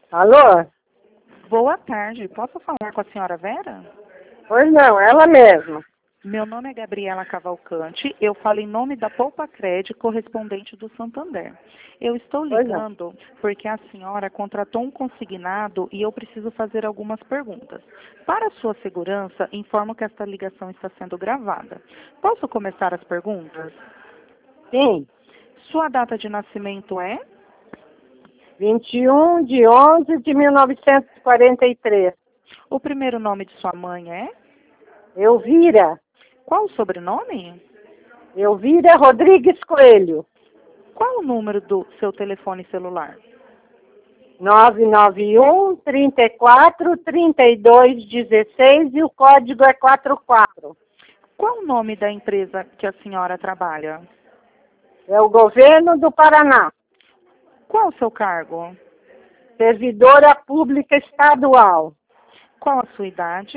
Alô? Boa tarde, posso falar com a senhora Vera? Pois não, ela mesma. Meu nome é Gabriela Cavalcante, eu falo em nome da Poupa Cred, correspondente do Santander. Eu estou Pois não. ligando porque a senhora contratou um consignado e eu preciso fazer algumas perguntas. Para sua segurança, informo que esta ligação está sendo gravada. Posso começar as perguntas? Sim, Sua data de nascimento é? 21 de 11 de 1943. O primeiro nome de sua mãe é? Elvira. Qual o sobrenome? Elvira Rodrigues Coelho. Qual o número do seu telefone celular? 991 34 32 16 e o código é 44. Qual o nome da empresa que a senhora trabalha? É o governo do Paraná. Qual o seu cargo? Servidora pública estadual. Qual a sua idade?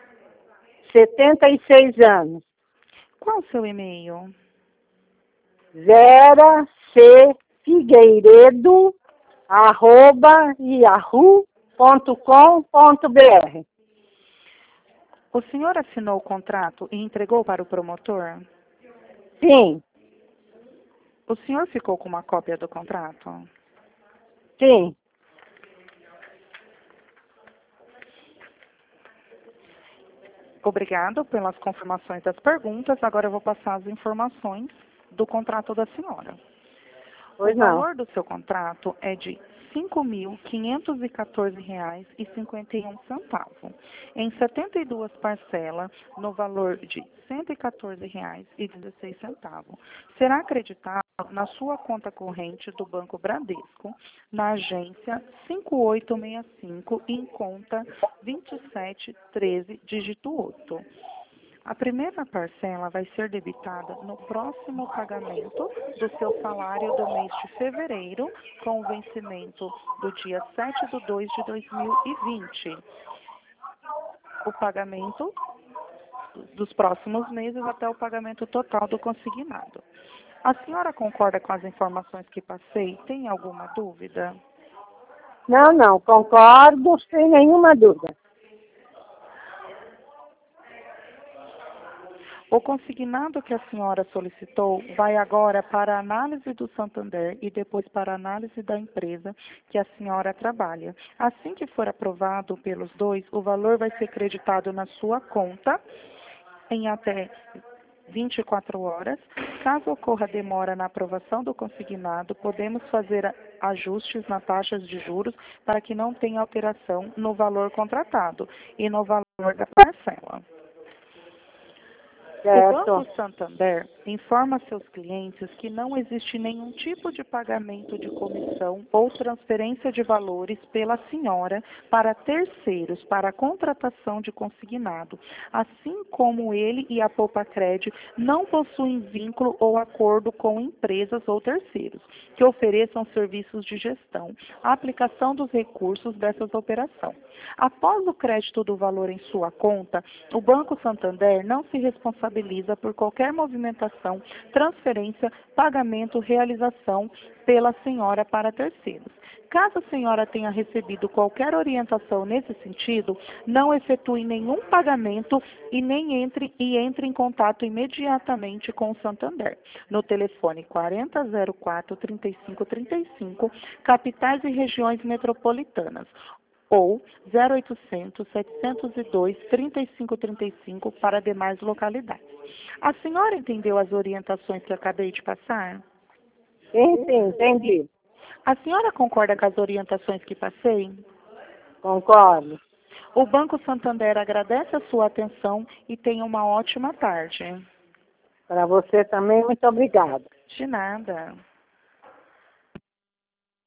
76 anos. Qual o seu e-mail? Vera C. Figueiredo @yahoo.com.br. O senhor assinou o contrato e entregou para o promotor? Sim, O senhor ficou com uma cópia do contrato? sim. Obrigado pelas confirmações das perguntas. Agora eu vou passar as informações do contrato da senhora. Pois O não. valor do seu contrato é de R$ 5.514,51, em 72 parcelas, no valor de R$ 114,16. Será acreditado na sua conta corrente do Banco Bradesco, na agência 5865, em conta 2713, dígito 8. A primeira parcela vai ser debitada no próximo pagamento do seu salário do mês de fevereiro, com o vencimento do dia 7/2/2020. O pagamento dos próximos meses até o pagamento total do consignado. A senhora concorda com as informações que passei? Tem alguma dúvida? Não, concordo, sem nenhuma dúvida. O consignado que a senhora solicitou vai agora para a análise do Santander e depois para a análise da empresa que a senhora trabalha. Assim que for aprovado pelos dois, o valor vai ser creditado na sua conta em até 24 horas. Caso ocorra demora na aprovação do consignado, podemos fazer ajustes nas taxas de juros para que não tenha alteração no valor contratado e no valor da parcela. O Certo. Banco Santander informa seus clientes que não existe nenhum tipo de pagamento de comissão ou transferência de valores pela senhora para terceiros para a contratação de consignado, assim como ele e a Poupa Cred não possuem vínculo ou acordo com empresas ou terceiros que ofereçam serviços de gestão, a aplicação dos recursos dessas operações. Após o crédito do valor em sua conta, o Banco Santander não se responsabiliza por qualquer movimentação, transferência, pagamento, realização pela senhora para terceiros. Caso a senhora tenha recebido qualquer orientação nesse sentido, não efetue nenhum pagamento e entre em contato imediatamente com o Santander, no telefone 4004-3535, capitais e regiões metropolitanas, ou 0800 702 3535 para demais localidades. A senhora entendeu as orientações que acabei de passar? Sim, entendi. A senhora concorda com as orientações que passei? Concordo. O Banco Santander agradece a sua atenção e tenha uma ótima tarde. Para você também, muito obrigada. De nada.